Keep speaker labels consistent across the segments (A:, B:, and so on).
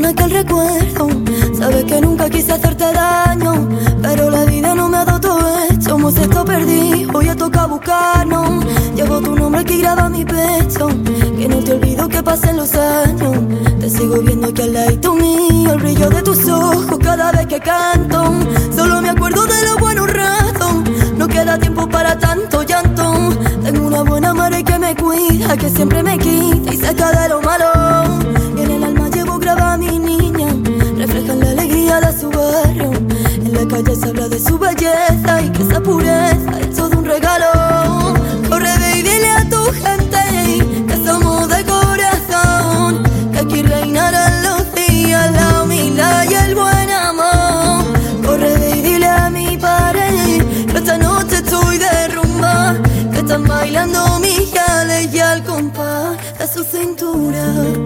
A: perdona que el recuerdo. Sabes que nunca quise hacerte daño, pero la vida no me ha dado todo esto. Hemos estado perdidos, hoy toca buscarnos. Llevo tu nombre aquí graba mi pecho, que no te olvido que pasen los años. Te sigo viendo aquí al ladito mío, el brillo de tus ojos cada vez que canto. Solo me acuerdo de los buenos ratos, no queda tiempo para tanto llanto. Tengo una buena madre que me cuida, que siempre me quita y saca de lo malo. Y en el alma llevo grabada a mi niña, reflejan la alegría de su barrio. En la calle se habla de su belleza y que esa pureza es todo un regalo. Corre ve y dile a tu gente que somos de corazón, que aquí reinarán los días, la humildad y el buen amor. Corre ve y dile a mi padre que esta noche estoy de rumba, que están bailando mis gales y al compás de su cintura.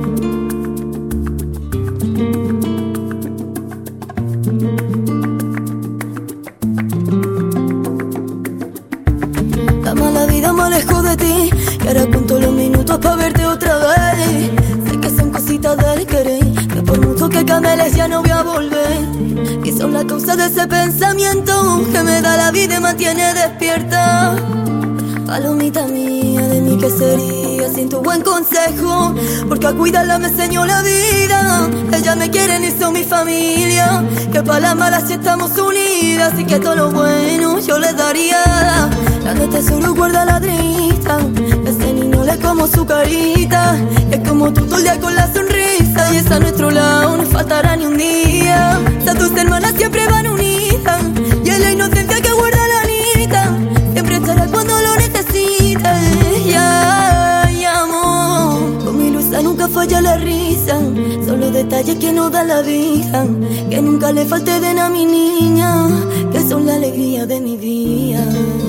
A: La mala vida me alejó de ti y ahora cuento los minutos para verte otra vez. Sé que son cositas del querer, que por mucho que cameles ya no voy a volver. Y son la causa de ese pensamiento que me da la vida y mantiene despierta. Palomita mía, de mí que sería sin tu buen consejo, porque a cuidarla me enseñó la vida. Ella me quiere y son mi familia, que para las malas si estamos unidas, y que todo lo bueno yo les daría. Grande tesoro guarda la trista, ese niño le como su carita, es como tú todo el día con la sonrisa, y esa a nuestro lado no faltará ni un día. Esas tus hermanas siempre van unidas, y en la inocencia que guarda la niñita siempre estará cuando lo necesites. Y amor, con mi luz nunca falla la risa, son los detalles que nos dan la vida, que nunca le falte de nada a mi niña, que son la alegría de mi vida.